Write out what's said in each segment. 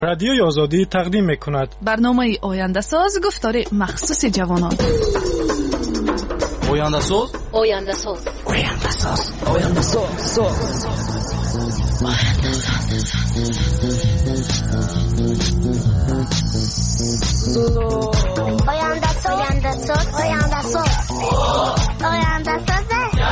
رادیوی آزادی تقدیم می‌کند برنامه آینده ساز گفتار مخصوص جوانان. آینده ساز آینده ساز آینده ساز آینده ساز آینده ساز آینده ساز آینده ساز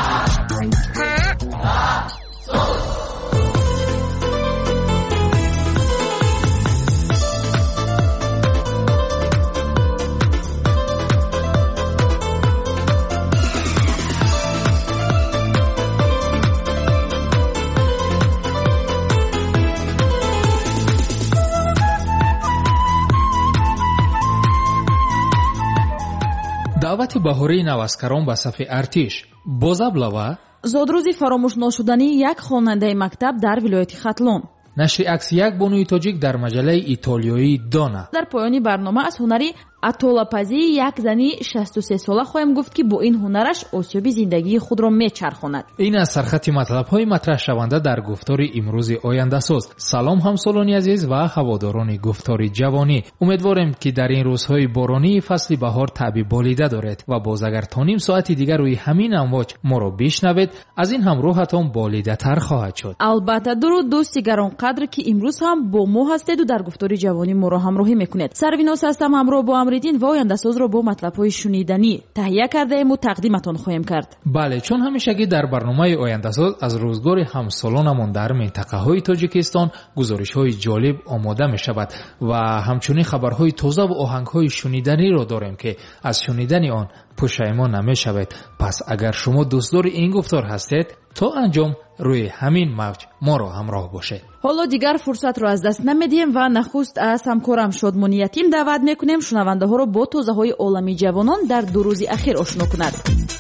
даъвати баҳории навазкарон ба сафи артиш бозаблава зодрӯзи фаромӯшношудании як хонандаи мактаб дар вилояти хатлон. нашри акси як бонуи тоҷик дар маҷалаи итолиёии дона. дар поёни барнома аз ҳунари атолапазии як зани 63 сола хоҳем гуфт ки бо ин ҳунараш осёби зиндагии худро мечархонад. ин аз сархати матлабҳои матраҳшаванда дар гуфтори имрӯзи ояндасоз. салом ҳамсолони азиз ва ҳаводорони гуфтори ҷавонӣ. умедворем ки дар ин рӯзҳои боронии фасли баҳор таъби болида доред ва боз агар то ним соати дигар рӯи ҳамин амвоҷ моро бишнавед, аз ин ҳам рӯҳатон болидатар хоҳад шуд. албатта дуруд дӯсти гаронқадр ки имрӯз ҳам бо мо ҳастеду дар гуфтори ҷавонӣ моро ҳамроҳӣ мекунед. сарвинос ҳастам, ҳамроҳ бо амриддин ва ояндасозро бо матлабҳои шуниданӣ таҳия кардаему тақдиматон хоҳем кард. бале, чун ҳамешагӣ дар барномаи ояндасоз аз рӯзгори ҳамсолонамон дар минтақаҳои тоҷикистон гузоришҳои ҷолиб омода мешавад ва ҳамчунин хабарҳои тозаву оҳангҳои шуниданиро дорем ки аз шунидани он пушаймон намешавед. пас агар шумо дӯстдори ин гуфтор ҳастед, то анҷом рӯи ҳамин мавҷ моро ҳамроҳ бошед. ҳоло дигар фурсатро аз даст намедиҳем ва нахуст аз ҳамкорам Шодмони Ятим даъват мекунем шунавандаҳоро бо тозаҳои оламии ҷавонон дар ду рӯзи ахир ошно кунад.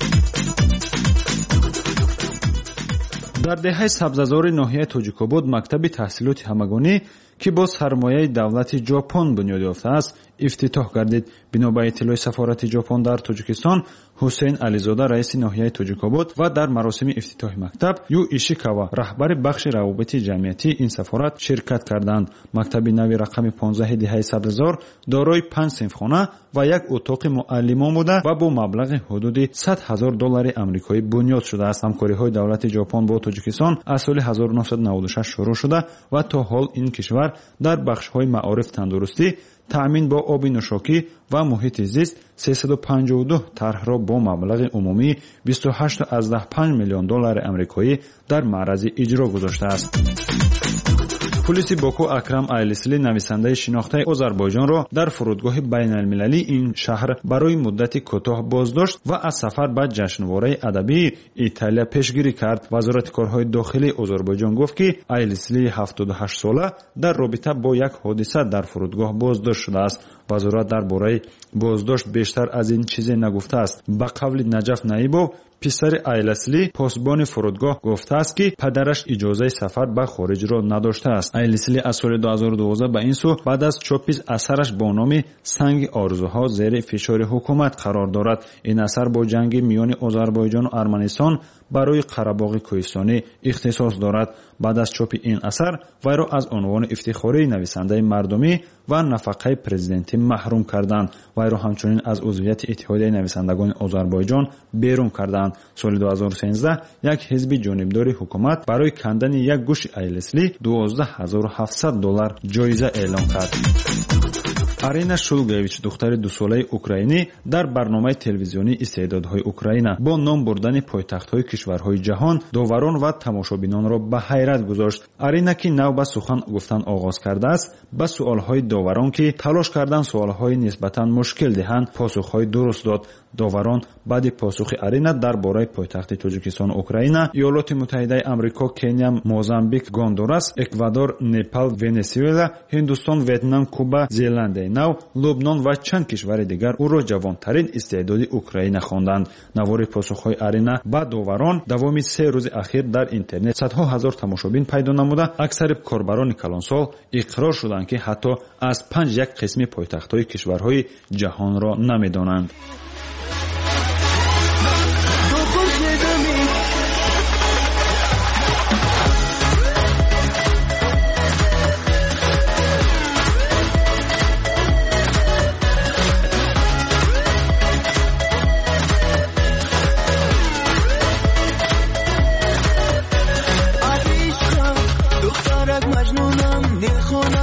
дар деҳаи сабзазори ноҳияи Тоҷикобод мактаби таҳсилоти ҳамагонӣ ки бо сармояи давлати ҷопон бунёд ёфтааст ифтитоҳ гардид. бино ба иттилои сафорати ҷопон дар Тоҷикистон, Ҳусейн Ализода раиси ноҳияи Тоҷикобод ва дар маросими ифтитоҳи мактаб Ю Ишикава раҳбари бахши равобити ҷамъиятии ин сафорат ширкат карданд. мактаби нави рақами 15 деҳаи Сабзазор дорои 5 синфхона ва як утоқи муаллимон буда ва бо маблағи ҳудуди $100,000 амрикоӣ бунёд шудааст. ҳамкориҳои давлати ҷопон бо Тоҷикистон аз соли 1996 шурӯъ шуда ва то ҳол ин кишвар дар бахшҳои маориф, тандурустӣ, таъмин бо оби нӯшокӣ ва муҳити зист 352 тарҳро бо маблағи умумии $28.5 миллион амрикоӣ дар маърази иҷро гузоштааст. пулиси Боку Акрам Айлисли нависандаи шинохтаи Озарбойҷонро дар фурудгоҳи байналмилалии ин шаҳр барои муддати кӯтоҳ боздошт ва аз сафар ба ҷашнвораи адабии Италия пешгирӣ кард. вазорати корҳои дохилии Озарбойҷон гуфт ки Айлисли 78 сола дар робита бо як ҳодиса дар фурудгоҳ боздошт шудааст. вазорат дар бораи боздошт бештар аз ин чизе нагуфтааст. ба қавли Наҷаф Наибов, писари Айлисли посбони фурудгоҳ гуфтааст ки падараш иҷозаи сафар ба хориҷро надоштааст. Айлисли аз соли 2012 ба ин сӯ баъд аз чопи асараш бо номи Санги орзуҳо зери фишори ҳукумат қарор дорад. ин асар бо ҷанги миёни Озарбойҷону Арманистон барои Қарабоғи Кӯҳистонӣ ихтисос дорад. баъд аз чопи ин асар вайро аз унвони ифтихории нависандаи мардумӣ ва нафақаи президентӣ маҳрум карданд. вайро ҳамчунин аз узвияти иттиҳодияи нависандагони Озарбойҷон берун карданд. соли 2013 як ҳизби ҷонибдори ҳукумат барои кандани як гӯши Айлисли $12,700 ҷоиза эълон кард. Арина Шулгевич, духтари дусолаи украинӣ, дар барномаи телевизионии истеъдодҳои Украина бо ном бурдани пойтахтҳои кишварҳои ҷаҳон доварон ва тамошобинонро ба ҳайрат гузошт. Арина ки нав ба сухан гуфтан оғоз кардааст, ба суолҳои доварон ки талош кардан суолҳои нисбатан мушкил диҳанд посухҳои дуруст дод. доварон баъди посухи Арина дар бораи пойтахти Тоҷикистону Украина, Иёлоти Муттаҳидаи Амрико, Кения, Мозамбик, Гондурас, Эквадор, Непал, Венесуэла, Ҳиндустон, Ветнам, Куба, Зеландияи Нав, Лубнон ва чанд кишвари дигар ӯро ҷавонтарин истеъдоди Украина хонданд. навори посухҳои Арина ба доварон давоми 3 рӯзи ахир дар интернет садҳо ҳазор тамошобин пайдо намуда, аксари корбарони калонсол иқрор шуданд ки ҳатто аз 5 қисми пойтахтҳои кишварҳои ҷаҳонро намедонанд.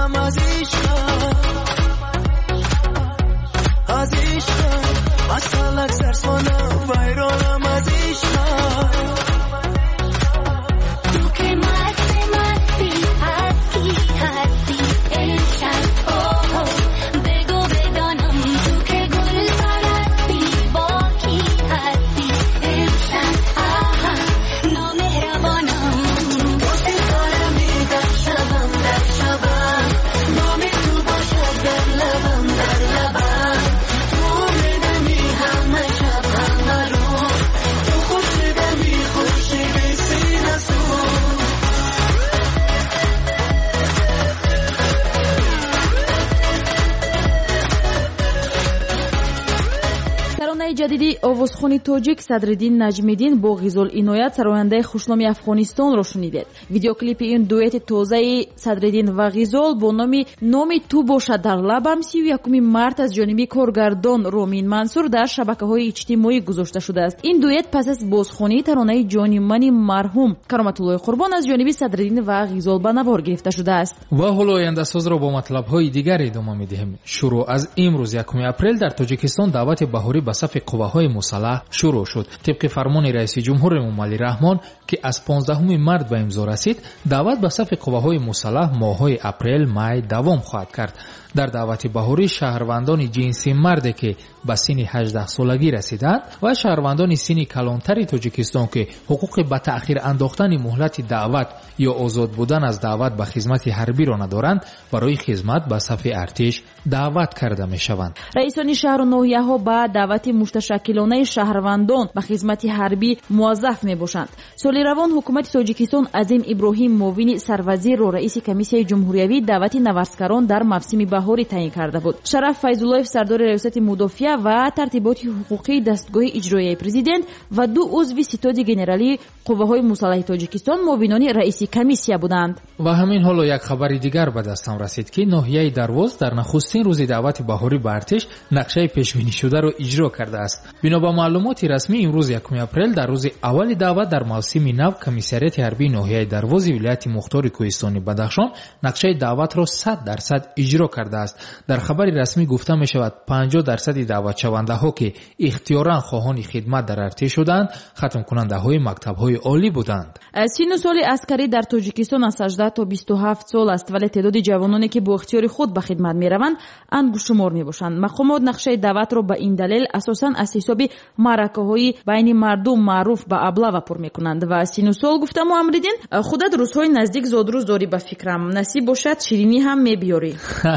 ҷадиди овозхони тоҷик Садриддин Наҷмиддин бо Ғизол Иноят сарояндаи хушноми Афғонистонро шунидед. Видеоклипи ин дуэти тозаи Садриддин ва Ғизол бо номи ту бошад дар лабам 31 март аз ҷониби коргардон Ромин Мансур дар шабакаҳои иҷтимоӣ гузошта шудааст. Ин дуэт пас аз бозхонии таронаи ҷонимани марҳум Кароматуллои Қурбон аз ҷониби Садриддин ва Ғизол ба навор гирифта шудааст. ва ҳоло ояндасозро бо матлабҳои дигар идома медиҳем. Шуруъ аз имрӯз 1 апрел дар Тоҷикистон давати баҳорӣ ба сафи қувваҳои мусаллаҳ шурӯъ шуд. Тибқи фармони раиси ҷумҳур Эмомалӣ Раҳмон ки аз 15 март ба имзо расид, даъват ба сафи қувваҳои мусаллаҳ моҳҳои апрел, май давом хоҳад кард. дар давати баҳорӣ шаҳрвандони ҷинси марде ки ба синни 18 солагӣ расиданд ва шаҳрвандони синни калонтари Тоҷикистон ки ҳуқуқи ба таъхир андохтани муҳлати даъват ё озод будан аз даъват ба хизмати ҳарбиро надоранд, барои хизмат ба сафи артиш даъват карда мешаванд. раисони шаҳру ноҳияҳо ба даъвати мушташаккилонаи шаҳрвандон ба хизмати ҳарбӣ муаззаф мебошанд. соли равон ҳукумати Тоҷикистон Азим Иброҳим муовини сарвазирро раиси комиссияи ҷумҳуриявӣ даъвати наварскарон дар мавсими баҳорӣ таъин карда буд. Шараф Файзуллоев сардори риёсати мудофиа ва тартиботи ҳуқуқии дастгоҳи иҷроияи президент ва 2 узви ситоди генералии қувваҳои мусаллаҳи Тоҷикистон муовинони раиси комиссия буданд. ва ҳамин ҳоло як хабари дигар ба дастам расид ки ноҳияи Дарвоз дар нахустин рӯзи даъвати баҳорӣ ба артиш нақшаи пешбинишударо иҷро кардааст. бино ба маълумоти расмӣ имрӯз 1 апрел дар рӯзи аввали даъват дар мавсими нав комиссарияти ҳарбии ноҳияи Дарвози вилояти Мухтори Кӯҳистони Бадахшон нақшаи даъватро 100% иҷро кардааст. дар хабари расмӣ гуфта мешавад 50% даъватшавандаҳо ки ихтиёран хоҳони хидмат дар артиш шуданд хатмкунандаҳои мактабҳои олӣ буданд. синну соли аскарӣ дар Тоҷикистон аз 18 то 27 сол аст, вале теъдоди ҷавононе ки бо ихтиёри худ ба хидмат мераванд ангушумор мебошанд. мақомот нақшаи даъватро ба ин далел асосан аз ҳисоби маъракаҳои байни мардум маъруф ба аблава пур мекунанд. ва синну сол гуфтаму Амриддин, худат рӯзҳои наздик зодрӯз дорӣ ба фикрам, насиб бошад ширинӣ ҳам мебиёрӣ.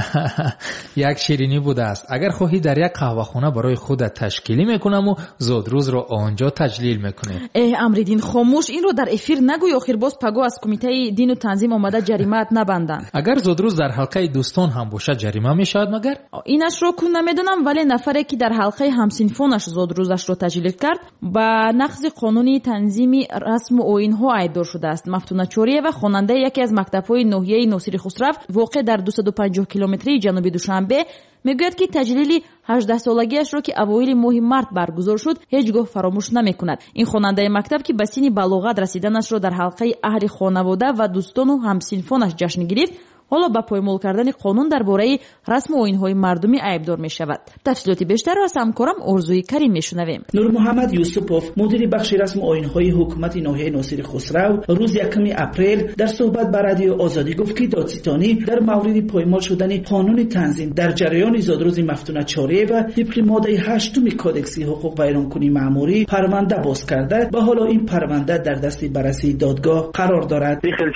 як ширинӣ будааст. агар хоҳӣ дар як қаҳвахона барои худат ташкилӣ мекунаму зодрӯзро онҷо таҷлил мекунем. Амриддин, хомӯш, инро дар эфир нагӯй, охир боз паго аз кумитаи дину танзим омада ҷаримаат набанданд. агар зодрӯз дар ҳалқаи дӯстон ҳам бошад ҷарима мешавад магар? инашро кун намедонам, вале нафаре ки дар ҳалқаи ҳамсинфонаш зодрӯзашро таҷлил кард ба нақзи қонуни танзими расму оинҳо айбдор шудааст. Мафтуна Чориева, хонандаи яке аз мактабҳои ноҳияи Носири Хусрав воқеъ дар 250 километрии ҷануби Душанбе мегӯяд ки таҷлили 18-солагиашро ки авоили моҳи март баргузор шуд ҳеҷ гоҳ фаромӯш намекунад. ин хонандаи мактаб ки ба синни балоғат расиданашро дар ҳалқаи аҳли хонавода ва дӯстону ҳамсинфонаш ҷашн гирифт, ҳоло ба поймол кардани қонун дар бораи расму оинҳои мардумӣ айбдор мешавад. тафсилоти бештарро аз ҳамкорам Орзуи Карим мешунавем. Нурмуҳаммад Юсупов, мудири бахши расму оинҳои ҳукумати ноҳияи Носири Хусрав, рӯзи 1 апрел дар суҳбат ба радио Озодӣ гуфт ки додситонӣ дар мавриди поймол шудани қонуни танзим дар ҷараёни зодрӯзи Мафтуна Чориева тибқи моддаи 8 кодекси ҳуқуқ вайронкунӣ маъмурӣ парванда боз карда ва ҳоло ин парванда дар дасти баррасии додгоҳ қарор дорад.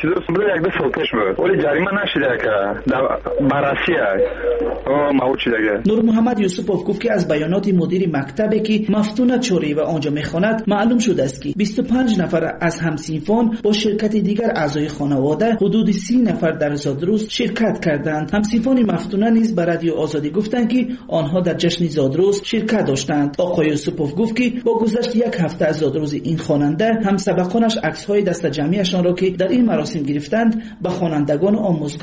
Нурмуҳаммад Юсупов гуфт ки аз баёноти мудири мактабе ки Мафтуна Чориева онҷо мехонад маълум шудааст ки 25 нафар аз ҳамсинфон бо ширкати дигар аъзои хонавода ҳудуди 30 нафар дар зодрӯз ширкат карданд. ҳамсинфони Мафтуна низ ба радио Озодӣ гуфтанд ки онҳо дар ҷашни зодрӯз ширкат доштанд. оқои Юсупов гуфт ки бо гузашти як ҳафта аз зодрӯзи ин хонанда ҳамсабақонаш аксҳои дастаҷамъиашонро ки дар ин маросим гирифтанд ба хонандагону омӯзгор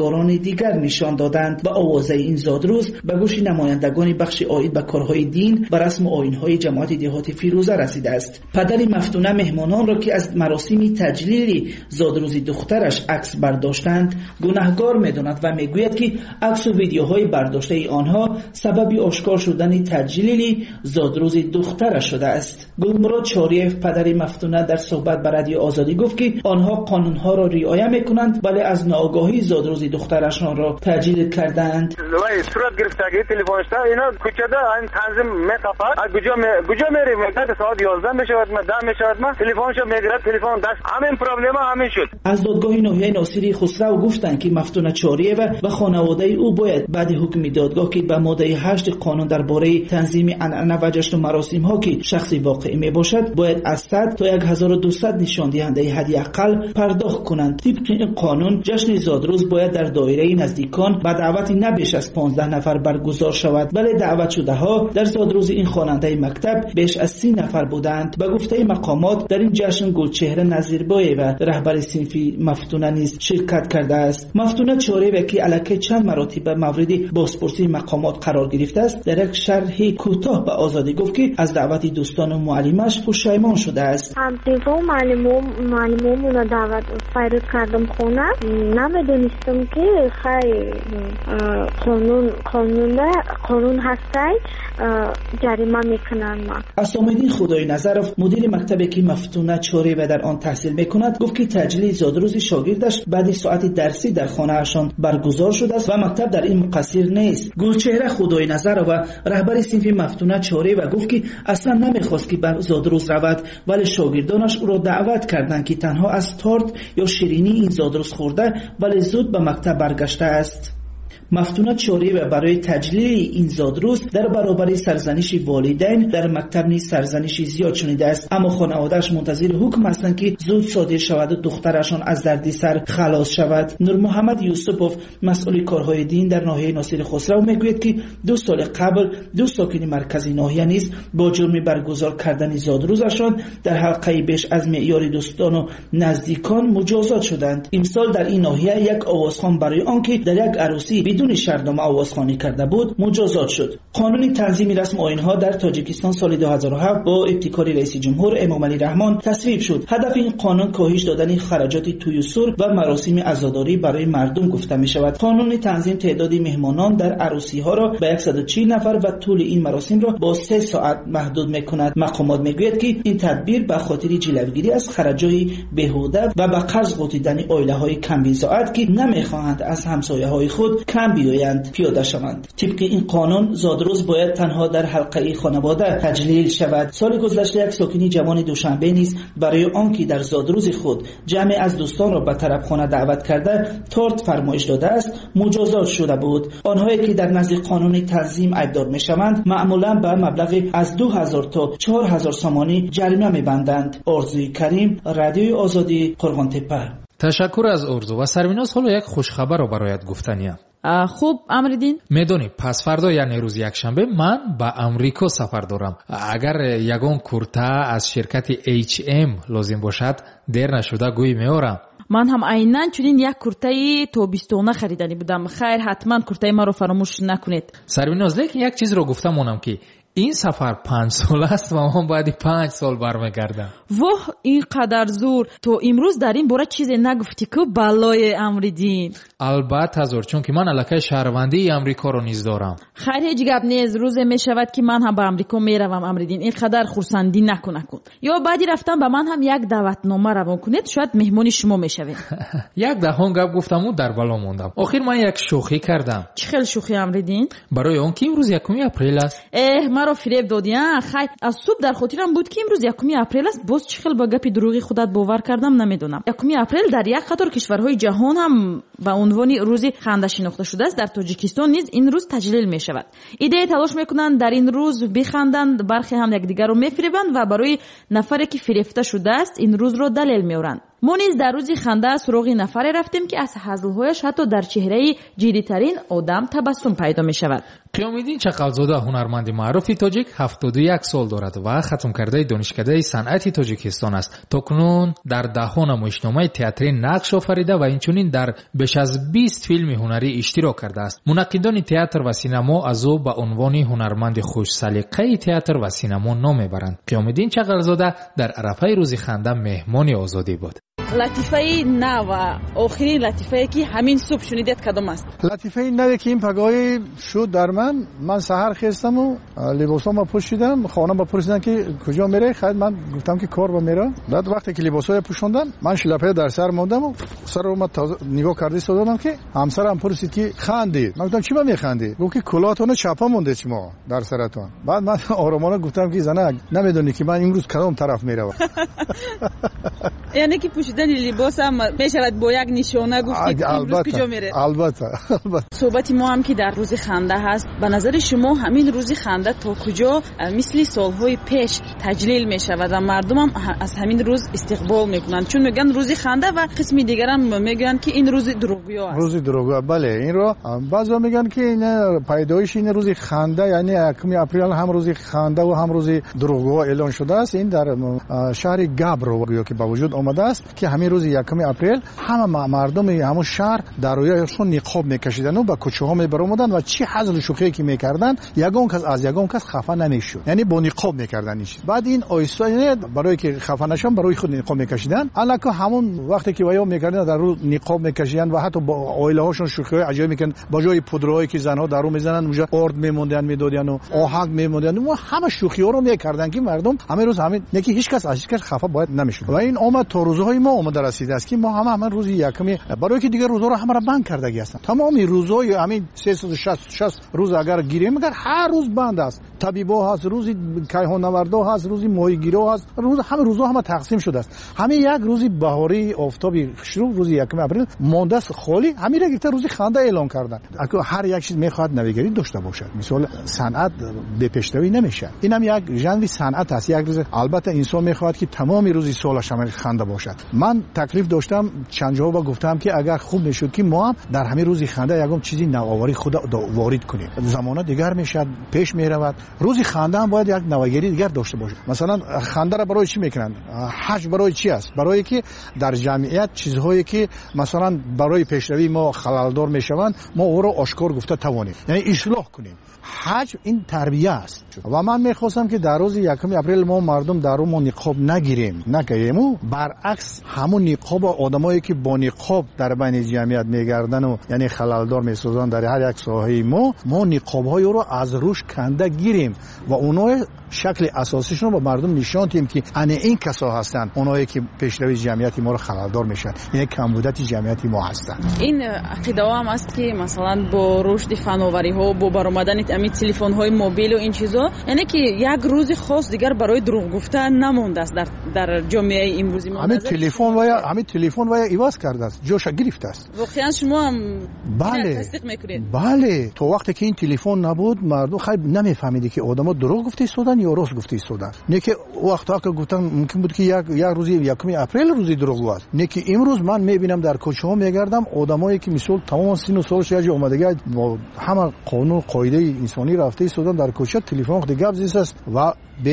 زادروزگاران دیگر نشان دادند و آوازه این زادروز به گوش نمایندگان بخش عاید به کارهای دین و رسم و آیین‌های جماعت دهات فیروزه رسیده است. پدر مفتونه مهمانان را که از مراسم تجلیل زادروز دخترش عکس برداشتند گناهکار می‌داند و میگوید که عکس و ویدیوهای برداشته آنها سبب آشکار شدن تجلیل زادروز دخترش شده است. گلمراد چاریف پدر مفتونه در صحبت با رادیو آزادی گفت که آنها قانونها را رعایت می‌کنند ولی از ناآگاهی زادروز دخترشان را تجلیل کردند. وای صورت گرفتگی تلفنش اینا کوچه این تنظیم می‌خواد کجا میری میگه ساعت 11 میشود ما 10 میشود ما تلفنشو میگیرد تلفن دست همین پرابلم همین شد. از دادگاه ناحیه ناصری خسرو گفتند که مفتونه چاریف و خانواده او باید بعد حکم دادگاه که به ماده 8 قانون درباره تنظیم عنعنه و جشن و مراسم ها که شخصی واقع می باشد باید از 100 تا 1200 نشان دهنده حداقل پرداخت کنند. طبق این قانون جشن زادروز باید در دایره نزدیکان با دعوت نه بیش از 15 نفر برگزار شود، ولی دعوت شده ها در زادروز این خواننده مکتب بیش از 30 نفر بودند. به گفته مقامات در این جشن گلچهره نظیربای و رهبر صنف مفتونه نیز شرکت کرده است. مفتونه چاریف که الکی چند مراتب مورد بازپرسی مقامات قرار گرفته است در یک شرح کوتاه به آزادی گفت که از دعوت دوستان و معلمش پشیمان شده است. همسیفا معلمون رو دعوت فرود کردم خونه، نمیدونستم که خیلی قانون هستی جریمه میکنن. ما اسام‌الدین خدای نظرов مدیر مکتبی که مفتونه چاریف در آن تحصیل میکند گفت که تجلیل زادروز شاگردش بعد ساعت درسی در خانه‌شان برگزار شده است و مکتب در این مقصر نیست. گلچهره خدای نظرov و رهبر صنف مفتونه چاریف گفت که اصلا نمیخواست که به زادروز رود ولی شاگردانش او را دعوت کردند که تنها از تارت یا شیرینی این زادروز خورده ولی زود به مکتب برگشته است. مفتونه چاریف برای تجلیل این زادروز در برابر سرزنش والدین در مکتب نیز سرزنش زیاد شنیده است، اما خانواده‌اش منتظر حکم هستند که زود صادر شود و دخترشان از دردسر خلاص شود. نور محمد یوسفوف مسئول کارهای دین در ناحیه ناصری خسرو میگوید که 2 سال قبل 2 ساکن مرکزی ناحیه نیز با جرم برگزار کردن زادروزشان در حلقه بیش از معیار دوستان و نزدیکان مجازات شدند. امسال در این ناحیه یک آوازخوان برای آنکه در یک عروسی بدون شرطنامه آوازخوانی کرده بود مجازات شد. قانون تنظیم رسم و آیین‌ها در تاجیکستان سال 2007 با ابتکار رئیس جمهور امامعلی رحمان تصویب شد. هدف این قانون کاهش دادن خراجات توی سر و مراسم عزاداری برای مردم گفته می شود. قانون تنظیم تعداد مهمانان در عروسی‌ها را به 140 نفر و طول این مراسم را با 3 ساعت محدود می‌کند. مقامات می‌گوید که این تدبیر به خاطر جلوگیری از خراجات بیهوده و به قرض غوطیدن عائله‌های کم بضاعت که نمی‌خواهند از همسایه‌های خود کم بیایند پیاده شوند. طبق این قانون زادروز باید تنها در حلقه خانواده تجلیل شود. سال گذشته یک ساکن جوان دوشنبه نیز برای آنکه در زادروز خود جمع از دوستان را به طرف خانه دعوت کرده تارت فرمایش داده است مجازات شده بود. آنهایی که در نزد قانون تنظیم ایبدار میشوند معمولا به مبلغ از 2000 تا 4000 سامانی جریمه میبندند. آرزوی کریم، رادیوی آزادی، قرغان‌تپه. تشکر از آرزو و سربیناز. حالا یک خوشخبر رو برایت گفتنیم. خوب امردین میدونی پس فردا یعنی روز یکشنبه من به امریکا سفر دارم. اگر یگان کورتا از شرکت H&M لازم باشد دیر نشده گوی میارم. من هم عیناً چنین یک کورتای توبستانه خریدنی بودم. خیر حتما کورتای ما رو فراموش نکنید. سربیناز لیکن یک چیز رو گفتم اونم که این سفر 5 سال است و من بعد 5 سال برمیگردم. واه اینقدر زور. تو امروز در این باره چیزی نگفتی که بالای امریدین. البته زور، چون که من الکی شهروندی امریکا رو نیز دارم. خیر هیچ گپ نیست. روز می شود که من هم به امریکا میروم امریدین. اینقدر خرسندی نکن. یا بعدی رفتم به من هم یک دعوتنامه روان کنید شاید مهمون شما میشویم. یک دهان گپ گفتم و در بالا موندم. آخر من یک شوخی کردم. چه خیلی شوخی امریدین؟ برای اون که امروز 1 اپریل است. مرا فریب دادی ها. خیر از صبح در خاطرم بود که امروز 1 اپریل است. باز چه خیلی با گپ دروغی خودت باور کردم نمیدونم. 1 اپریل در یک قطار کشورهای جهان هم به عنوان روز خنده شناخته شده است. در تاجیکستان نیز این روز تجلیل می شود. ایده تلاش میکنند در این روز بخندند، برخی هم یکدیگر رو میفریبند و برای نفری که فریفته شده است این روز رو دلیل میارند. ما نیز در روزی خنده سراغ نفری رفتیم که از هزلهایش حتی در چهره جدی‌ترین آدم تبسم پیدا می شود. қиёмиддин чақалзода ҳунарманди маъруфи тоҷик 71 сол дорад ва хатмкардаи донишкадаи санъати тоҷикистон аст. токунун дар даҳҳо намоишномаи театрӣ нақш офарида ва инчунин дар беш аз 20 филми ҳунарӣ иштирок кардааст. мунаққидони театр ва синамо аз ӯ ба унвони ҳунарманди хушсалиқаи театр ва синамо ном мебаранд. қиёмиддин чақалзода дар арафаи рӯзи ханда меҳмони озодӣ буд. латифаи нав ва охирин латифае ки ҳамин субҳ шунидед кадом аст? латифаи наве ки ин пагаҳои шуд дар ман саҳар хестаму либосома пӯшидам. хона ба пурсидам ки куҷо меравӣ? хайр ман гуфтам ки кор ба меравам. баъд вақте ки либосоя пӯшондам ман шилапая дар сар мондаму саро ма нигоҳ карда истодам ки ҳамсарам пурсид ки хандид. ман гуфтам чӣ ба механдӣ? гуфт ки кулотона чапа мондед шумо дар саратон. баъд ман оромона гуфтам ки занак намедонӣ ки ман имрӯз кадом тараф меравам. яъне ки пӯшидани либос ҳам мешавад бо як нишона гуфтед имрӯз куҷо меред? албатта. суҳбати мо ҳам ки дар рӯзи ханда ҳаст. ба назари шумо ҳамин рӯзи ханда то куҷо мисли солҳои пеш таҷлил мешавад ва мардум ҳам аз ҳамин рӯз истиқбол мекунанд? чун мегӯянд рӯзи ханда ва қисми дигарам мегӯянд ки ин рӯзи дурӯғгӯё аст. рӯзи дурӯғгӯё, бале. инро баъзеҳо мегӯянд ки пайдоиши ин рӯзи ханда яъне 1 апрел ҳам рӯзи ханда ва ҳам рӯзи дурӯғгӯё эълон шудааст. ин дар шаҳри габро гӯё ки ба вуҷуд омадааст ки ҳамин рӯзи 1 апрел ҳама мардуми ҳамон шаҳр дар рӯяшон ниқоб мекашидану ба кӯчаҳо мебаромаданд ва чӣ ҳазлу шӯхие ки мекарданд ягон кас аз ягон кас хафа намешуд. яъне бо ниқоб мекарданд. баъд ин оҳиста барое ки хафа нашаванд барои худ ниқоб мекашиданд. аллако ҳамон вақте ки ваё мекарданд дар рӯ ниқоб мекашиданд ва ҳатто бо оилаҳошон шӯхиҳои аҷоиб мекарданд. ба ҷои пудраҳое ки занҳо дар рӯ мезананд унҷа орд мемонданд медодяну оҳанг мемонданд. ва ҳама шӯхиҳоро мекарданд ки мардум ҳамин рӯз ҳамин не ки ҳеҷ кас аз ҳеҷ кас хафа бояд намешуд. ва ин омад то рӯзҳои мо омада расидааст ки мо ҳама рӯзи якуми барое ки дигар рӯзҳоро ҳамаро банд кардаги ҳастанд. тамоми рӯзҳои ҳамин 360 рӯз агар гирем агар ҳар рӯз банд аст. табибо ҳаст, рӯзи кайҳоннавардо ҳаст, рӯзи моҳигиро ҳаст. ҳама рӯзҳо ҳама тақсим шудааст. ҳамин як рӯзи баҳории офтоби хушрӯ рӯзи 1 апрел мондааст холӣ. ҳамира гирифта рӯзи ханда эълон карданд. ҳар як чиз мехоҳад навигарӣ дошта бошад. мисол санъат бепештравӣ намешавад. ин ҳам як жанри санъат аст. як рӯз албатта инсон мехоҳад ки тамоми рӯзи солаш ҳам ханда бошад. ман таклиф доштам чанд ҷо ва гуфтам ки агар хуб мешуд ки мо ҳам дар ҳамин рӯзи ханда ягон чизи навоварӣ худа ворид кунем. замона дигар мешавад, пеш меравад. рӯзи ханда ҳам бояд як навогарӣ дигар дошта бошад. масалан хандара барои чӣ мекунанд? ҳаҷ барои чӣ аст? барое ки дар ҷамъият чизҳое ки масалан барои пешравии мо халалдор мешаванд мо оро ошкор гуфта тавонем, яъне ислоҳ кунем. ҳаҷ ин тарбия аст. ва ман мехостам ки дар рӯзи 1 апрел мо мардум дар рӯ мо ниқоб нагирем, накаему баръакс ҳамун ниқоб одамое ки бо ниқоб дар байни ҷамъият мегардану яъне халалдор месозанд дар ҳар як соҳаи мо ниқобҳоеро аз рӯш канда гирем ва оноe шакли асосишонро ба мардум нишон диҳем ки ана ин касо ҳастанд оное ки пешрави ҷамъияти моро халалдор мешаванд, яъне камбудати ҷамъияти мо ҳастанд. ин ақидаҳо ҳам аст ки масалан бо рушди фановариҳо бо баромадани ҳамин телефонҳои мобилу ин чизо яъне ки як рӯзи хос дигар барои дурӯғ гуфта намондааст дар ҷомеаи имрӯзи мо. ҳамин телефон вая иваз кардааст, ҷоша гирифтааст. воқеан шумо ҳам тасдиқ мекунед? бале, то вақте ки ин телефон набуд мардум хай намефаҳмиде ки одамо дурӯғ гуфта истоданд ё рост гуфта истоданд. не ки вақто ка гуфтан мумкин буд ки як рӯзи 1 апрел рӯзи дурӯғгӯ аст. не ки имрӯз ман мебинам дар кӯчаҳо мегардам одамое ки мисол тамом сину солаш як ҷо омадага бо ҳама қонун қоидаи инсонӣ рафта истодан дар кӯча телефон худо гап зистааст ва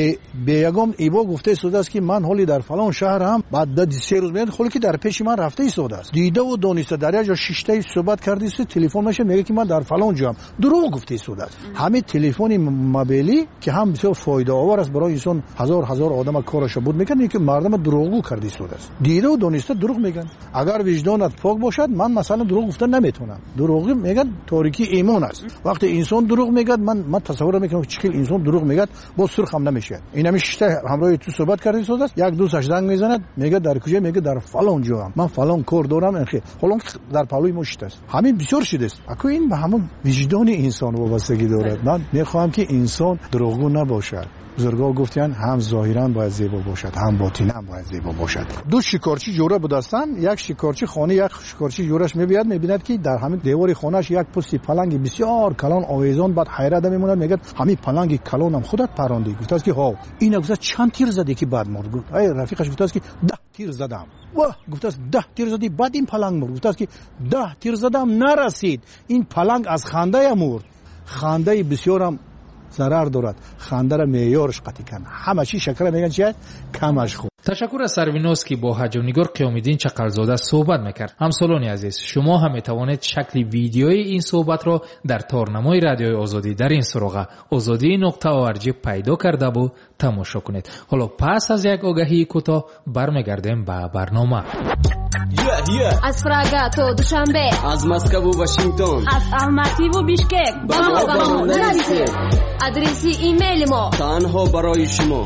бе ягон ибо гуфта истодааст ки ман ҳоли дар фалон шаҳрам. баъд 3 рӯз меяд ҳоле ки дар пеши ман рафта истодааст. дидаву дониста дар як ҷо шиштаи суҳбат карда истод телефон мешавад мега ки ман дар фалон ҷоам. дурӯғ гуфта истодааст. ҳамин телефони мобилӣ ки ҳам бисёр фоидаовар аст барои инсон ҳазор одама кораша буд мекард ки мардама дурӯғгӯ карда истодааст. дидаву дониста дурӯғ мегӯянд. агар виҷдонат пок бошад ман масалан дурӯғ гуфта наметавонам. дурӯғӣ мегӯянд торикии имон аст. вақте инсон дурӯғ мегӯяд ман тасаввур мекунам чӣ хел инсон дурӯғ мегӯяд бо сурхам намешавад. ин ҳамин шишта ҳамроҳи ту суҳбат карда истодааст. як дӯсташ занг мезанад мегӯяд дар куҷа, мегӯяд дар фалон ҷоам, ман фалон кор дорам. ҳолон ки дар паҳлӯи мо шиштааст. ҳамин бисёр шудааст. аку ин ба ҳамон виҷдони инсон вобастагӣ дорад. ман мехоҳам ки инсон дурӯғгӯ набошад. бузургҳо гуфтанд ҳам зоҳиран бояд зебо бошад, ҳам ботинан бояд зебо бошад. ду шикорчӣ ҷора будастанд. як шикорчӣ хони як шикорчӣ ҷораш мебияд, мебинад ки дар ҳамин девори хонааш як пӯсти паланги бисёр калон овезон. баъд ҳайрата мемонад, мегӯяд ҳамин паланги калонам худат парондӣ? гуфтааст ки ҳов. ина гуфтааст чанд тир заде ки баъд мурд? ай рафиқаш гуфтааст ки 10 тир задам. ваҳ гуфтааст 10 тир задӣ баъд ин паланг мурд? гуфтааст ки 10 тир задам нарасид, ин паланг аз хандая мурд. خنده بسیار هم ضرر دارد. خنده را معیارش قطعی کن. همه چی شکر میگن چیه؟ کمش خود. تشکر از سرویناس که با حاج نگار قیام‌الدین چقرزاده صحبت میکرد. همسالان عزیز، شما هم میتوانید شکل ویدیوی این صحبت را در تارنمای رادیوی آزادی در این سراغ azadi.org پیدا کرده و تماشا کنید. حالا پس از یک آگهی کوتاه برمیگردیم به برنامه. از پراگا تا دوشنبه، از مسکو و واشنگتن، از الماتی و بیشکک با ما نرسید. آدرسی ایمیل ما تنها برای شما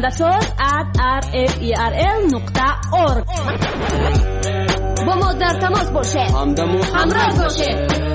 oyandasaz@rferl.org. با ما در تماس باشید، همراه باشید.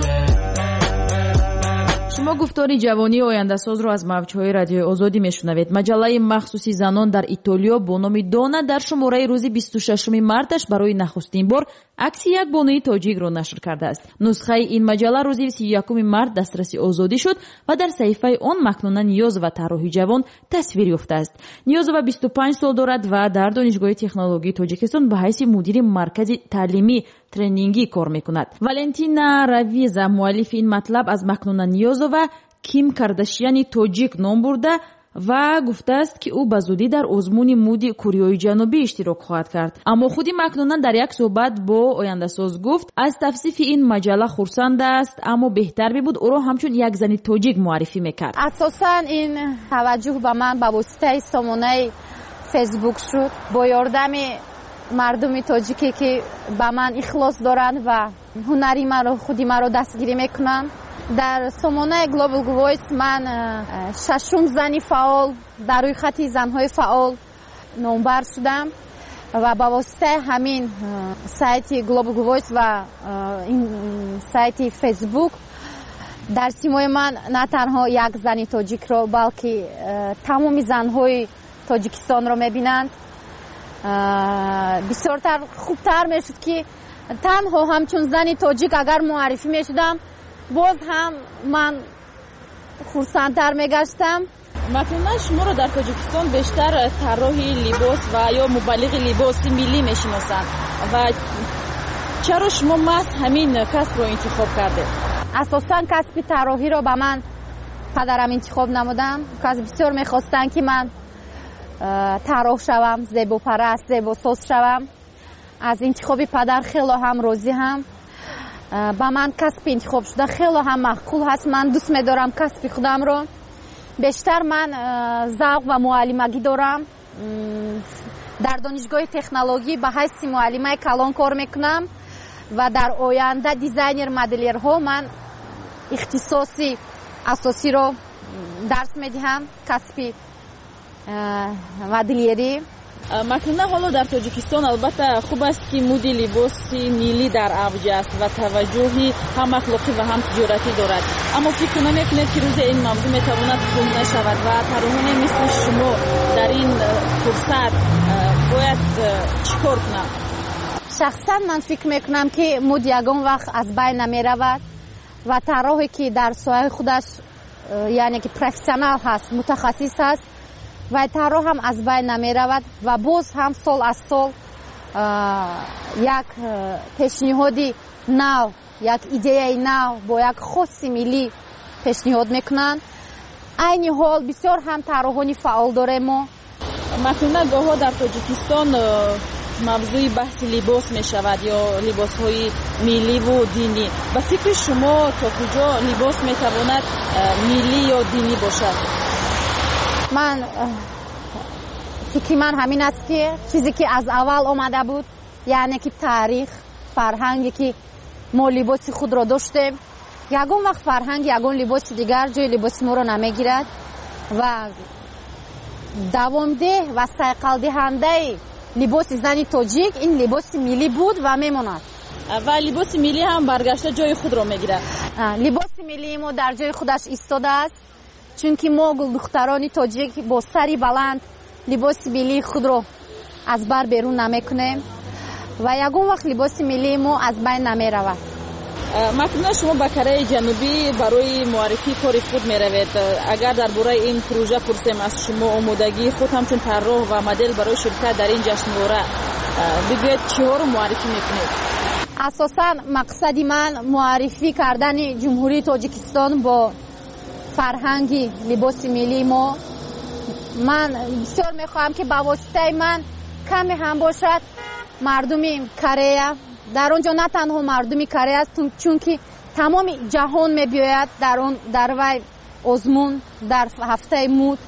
شما گفتاری جوانی آینده‌ساز رو از موج‌های رادیوی آزادی میشنوید. مجله مخصوصی زنان در ایتالیا با نام دونا در شماره روز 26 مارتش برای نخستین بار عکس یک بانوی تاجیک را نشر کرده است. نسخه این مجله روز 31 مارت دسترس آزادی شد و در صحیفه آن مکنونا نیاز و طراحی جوان تصویر یافته است. نیاز و 25 سال دارد و در دانشگاه تکنولوژی تاجیکستان به حیث مدیر مرکز تعلیمی ترنینگی کار میکند. والنتینا راویزا مؤلف این مطلب از مکنونا نیاز و کیم کارداشیان تاجیک نام برده و گفته است که او به زودی در آزمون مود کره جنوبی اشتراک خواهد کرد. اما خودی مکنونن در یک صحبت با آینده‌ساز گفت از توصیف این مجله خرسند است، اما بهتر بود او را همچون یک زن تاجیک معرفی میکرد. اساساً این توجه به من به واسطه سامانه فیسبوک شد، با یاردم مردم تاجیکی که به من اخلاص دارند و هنری خودی مرا دستگیری میکنند. در سامانه گلوبال وایس من ششم زنی فعال در روی خط زنهای فعال نامبر شدم و با واسطه همین سایت گلوبال وایس و این سایت فیسبوک در سیمای من نه تنها یک زنی تاجیک را بلکه تمام زنهای تاجیکستان را میبینند. بسیارتر خوبتر میشد که تنها همچون زنی تاجیک اگر معرفی میشدم باز هم من خرسندتر میگشتم. مثلا شما رو در تاجیکستان بیشتر طراحی لباس و یا مبلغ لباس ملی میشناسند و چرا شما همین کسب رو انتخاب کرده؟ اساساً کسب طراحی رو به من پدرم انتخاب نمودم. کس بسیار میخواستن که من طراح شوم، زیبا پرست، زیبا ساز شوم. از انتخاب پدر خیلی هم راضی هم. با من کسب انتخاب شده خیلی هم معقول هست. من دوست می‌دارم کسب خودم رو. بیشتر من ذوق و معلمگی دارم. در دانشگاه تکنولوژی به حیث معلمه کلان کار میکنم و در آینده دیزاینر مدلرها من اختصاصی اساسی رو درس میدهم، کسب مدلیری. مکنونه حالا در تاجیکستان البته خوب است که مدل لباس نیلی در اوج است و توجهی هم اخلاقی و هم تجارتی دارد، اما فکر نمی‌کنید که روز این موضوع میتواند گم نشود و طراحان مثل شما در این فرصت باید چیکار کنند؟ شخصا من فکر میکنم که مد یگان وقت از بین نمیرود و طراحی که در ساحه خودش یعنی که پروفسیونال هست، متخصص هست و طراح هم از بین نمی رود و باز هم سال از سال یک پیشنهادی نو، یک ایده نو با یک خاصی ملی پیشنهاد میکنند. این حال بسیار هم طراحان فعال داریم ما. مثلا گاه‌ها در تاجیکستان موضوع بحث لباس می شود یا لباس های ملی و دینی. به فکر شما تا کجا لباس می تواند ملی یا دینی باشد؟ من فکر من همین است که چیزی که از اول آمده بود، یعنی که تاریخ، فرهنگی که ما لباس خود را داشتیم، یگان وقت فرهنگ یگان لباس دیگر جای لباس ما را نمیگیرد و دوامده و سیقل دهنده لباس زنی تاجیک این لباس ملی بود و میماند و لباس ملی هم برگشته جای خود را میگیرد. لباس ملی ما در جای خودش ایستاده است، چون که ما دختران تاجیک با سری بلند لباس ملی خود را از بر بیرون نمیکنیم و یگان وقت لباس ملی ما از بین نمی رود. مثلا شما به کره جنوبی برای معرفی کار خود می روید. اگر درباره این پروژه پرسیم از شما آمادگی خود همچون طراح و مدل برای شرکت در این جشنواره بگوید چی‌ها رو معرفی میکنید؟ اساساً مقصد من معرفی کردن جمهوری تاجیکستان با فرهنگی لباس ملی ما. من بسیار میخواهم که با واسطه من کمی هم باشد مردم کره در اونجا، نه تنها مردم کره است چون که تمام جهان میبیاید در وی آزمون در هفته مود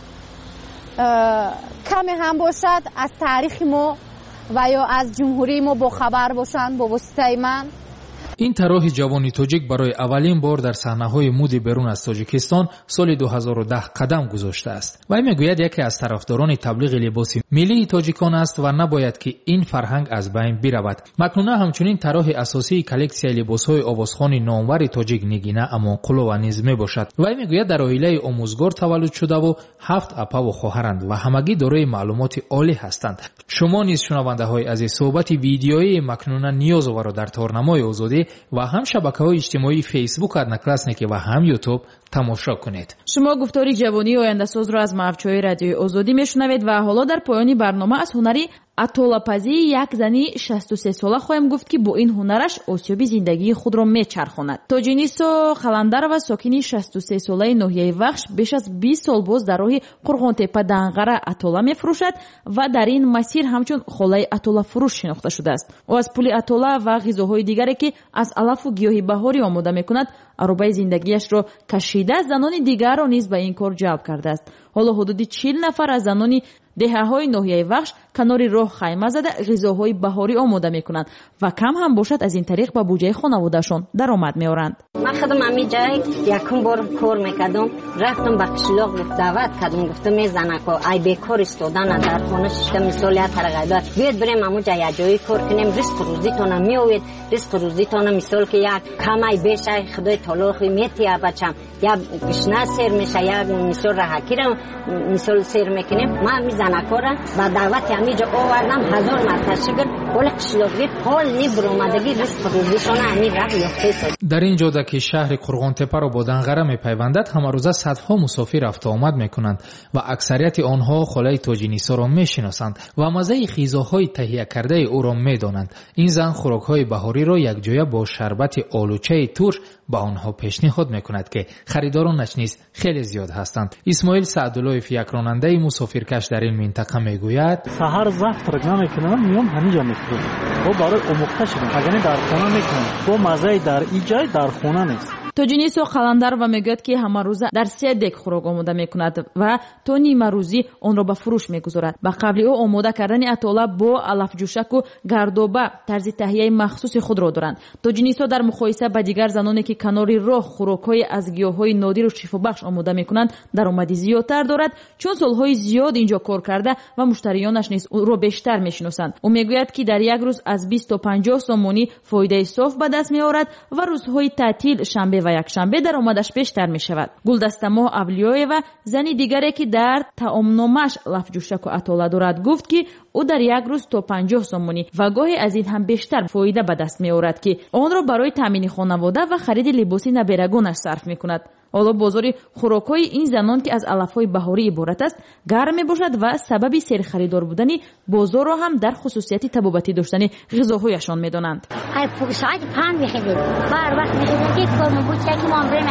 کمی هم باشد از تاریخ ما و یا از جمهوری ما با خبر باشند با واسطه من. این طرح جوانی تاجیک برای اولین بار در صحنه‌های مود بیرون از تاجیکستان سال 2010 قدم گذاشته است. وی میگوید یکی از طرفداران تبلیغ لباس ملی تاجیکان است و نباید که این فرهنگ از بین برود. مکنونه همچنین طرح اساسی کلکسیای لباس‌های آوازخوان نامور تاجیک نگینه امانقلو و نیز میباشد. وی میگوید در عائله آموزگار تولد شده و 7 اپا و خواهرند و همگی دارای معلومات عالی هستند. شما نیز شنونده‌های عزیز صحبت ویدیویی مکنونه نیازآور را در تارنمای آزادی و هم شبکه‌های اجتماعی فیسبوک ادناکلاسنیکی و هم یوتیوب تماشا کنید. شما گفتاری جوانی آینده ساز را از موج‌های رادیوی آزادی میشنوید و حالا در پایان برنامه از هنری اتولپزی یک زنی 63 ساله خواهیم گفت که با این هنرش آسیاب زندگی خود را میچرخاند. تاجینیسو خلندر و ساکنی 63 ساله ناحیه وخش بیش از 20 سال باز در راه قرغانتپه دنقره اتولا میفروشد و در این مسیر همچون خاله اتولا فروش شناخته شده است. او از پول اتولا و غذاهای دیگری که از علف و گیاه بهاری آماده میکند عروبه زندگیش را کشیده، زنان دیگر را نیز به این کار جلب کرده است. حالا حدود 40 نفر از زنان دهه‌های ناحیه وخش کنار راه خیمه زده غذاهای بهاری آماده میکنند و کم هم باشد از این طریق به بودجه خانواده‌شان درآمد میآورند. من خودم همین جای یکم بار کار میکردم، رفتم به قشلاق دعوت کردم، گفتم میزنکو ای بیکار استادن در خانه شیشتم مثال یا ترقیدار بیاد بریم همونجا یه جایی کار کنیم، رزق روزیتون میوید، رزق روزیتون مثال که یک کمی بیشه خدای تعالی میتیه بچم یا گشنه سیر میشه یا مثال رهکی را مثال سیر میکنیم. من میزنکو را با دعوت همینجا آوردم 1000 مرتبه شکر ولی قشلاقی حال نیبرومدگی رزق روزیشون همین رفت یافته. در این جاده که شهر قرغانتپه را با دنقره میپیوندد همه روزه صدها مسافر رفت آمد میکنند و اکثریت آنها خاله تاجینیسا را میشناسند و مزه غذاهای تهیه کرده او را میدانند. این زن خوراکهای بهاری را یک جایه با شربت آلوچه ترش به آنها پیشنهاد میکند که خریدارانش نیز خیلی زیاد هستند. اسماعیل سعداللهیف یک راننده مسافرکش در این منطقه میگوید سحر زفت را نمیکنم میام همینجا میخورم و برای اموخته شدم اگر در خانه میکنم با مزه در این جای در خانه نیست. توجینیسو خلندر و میگوید که همه روزه در 3 دک خوراک آماده میکند و تا نیمه روزی آن را به فروش میگذارد. به قبل او آماده کردن اتولا با علف جوشک و گردوبه طرز تهیه مخصوص خود را دارند. توجینیسو در مقایسه با دیگر زنانی که کنار راه خوراک‌های از گیاهای نادر و شفابخش آماده میکنند درآمدی زیادتر دارد چون سالهای زیاد اینجا کار کرده و مشتریانش نیز او را بیشتر میشناسند. او میگوید که در یک روز از 20 تا 50 سومونی فایده صاف به دست میآورد و روزهای تعطیل شنبه و یک شنبه درآمدش بیشتر می شود. گلدستماه اولیایوا زنی دیگری که در تعامنامش لفجوشک و اتولا دارد گفت که او در یک روز تا 50 سومونی و گاهی از این هم بیشتر فایده به دست می آورد که آن را برای تامین خانواده و خرید لباس نبرگانش صرف می کند. حالا بازار خوراک‌های این زنان که از علف‌های بهاری عبارت است گرم می‌باشد و سبب سیر خریدار بودن بازار را هم در خصوصیت طبابتی داشتن غذاهایشان می‌دانند. ای پول ساعت 5 می‌خرید. بار وقت می‌خرید که کارم بود که ما بریم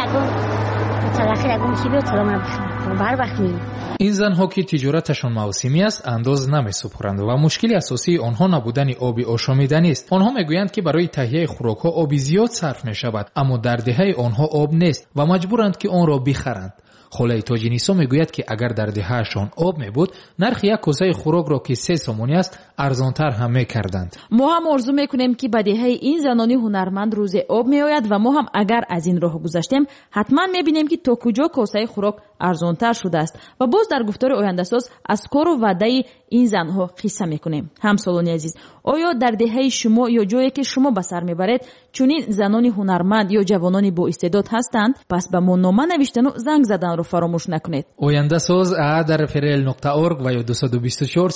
تلاخیر اگه میشه بیاد سلام بار وقت می. این زنها که تجارتشان موسمی است انداز نمی‌سپارند و مشکلی اساسی آنها نبودن آب آشامیدنی است. آنها میگویند که برای تهیه خوراک‌ها آب زیاد صرف می‌شود اما در دهه آنها آب نیست و مجبورند که آن را بخرند. خاله تاجینیسا میگوید که اگر در دههشان آب میبود نرخ یک کاسه خوراک را که 3 سومونی است ارزانتر هم میکردند. ما هم آرزو میکنیم که به دهه این زنانی هنرمند روز آب میآید و ما هم اگر از این راه گذشتیم حتما میبینیم که تا کجا کاسه خوراک ارزانتر شده است و باز در گفتار آینده ساز از کار و وعده این زنها قصه میکنیم. همسالانی عزیز، آیا در دهه شما یا جایی که شما به سر میبرید چنین زنانی هنرمند یا جوانانی با استعداد هستند؟ پس به ما نامه نوشتن و زنگ زدن رو فراموش نکنید. آینده ساز @rfrl.org و 224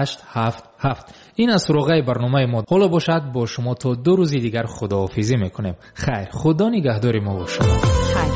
0877. این از سراغه برنامه ما. حالا باشد با شما تا 2 روز دیگر خداحافظی میکنیم. خیر، خدا نگهدار ما باشد.